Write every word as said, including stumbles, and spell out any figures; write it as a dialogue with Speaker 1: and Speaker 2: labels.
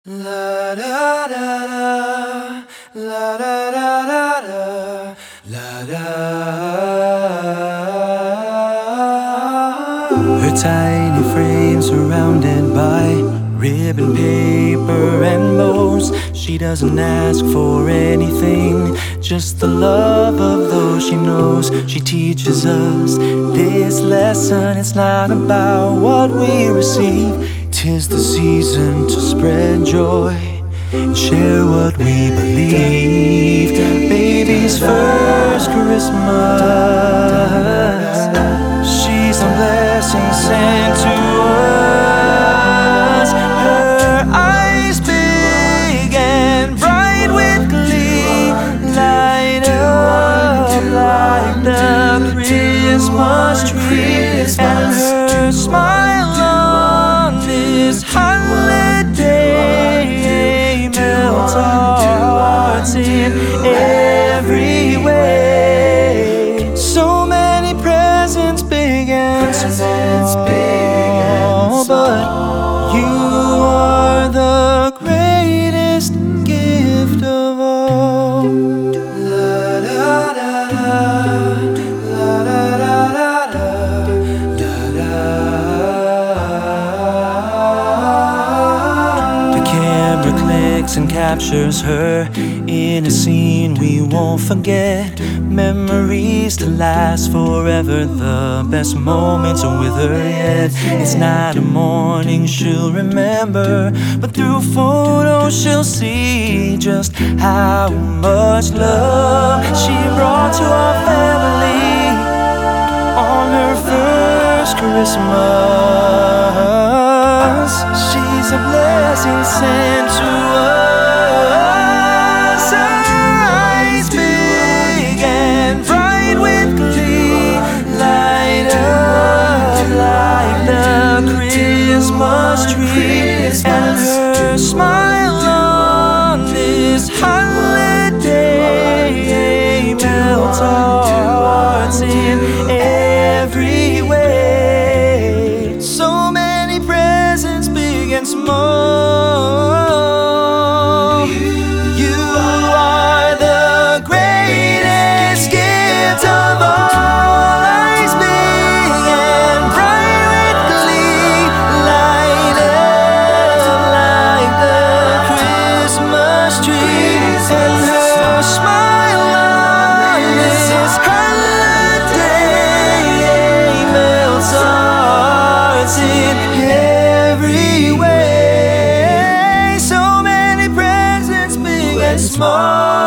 Speaker 1: La da da da, la da da da da, la da. Her tiny frame surrounded by ribbon, paper, and bows. She doesn't ask for anything, just the love of those she knows. She teaches us this lesson. It's not about what we receive, 'tis the season to spread joy and share what we believe. Baby's first Christmas, she's a blessing sent to us. Her eyes big and bright with glee, light up like the Christmas tree, and her smile on this holiday melts our hearts in every way. So many presents, big and small, but you are the greatest gift of all. La da da da, la da da da da, la da. The camera clicks and captures her in a scene we won't forget. Memories to last forever, the best moments are with her yet. It's not a morning she'll remember, but through photos she'll see just how much love she brought to our family on her first Christmas. She's a blessing sent to us. Eyes big and bright with glee, light up like the Christmas tree, and her smile on this holiday melts our hearts in every way. So many presents, big and small. You are the greatest gift of all. Eyes big and bright with glee, light up like the Christmas tree, and her smile on this holiday melts our hearts in every way. So many presents, big and small.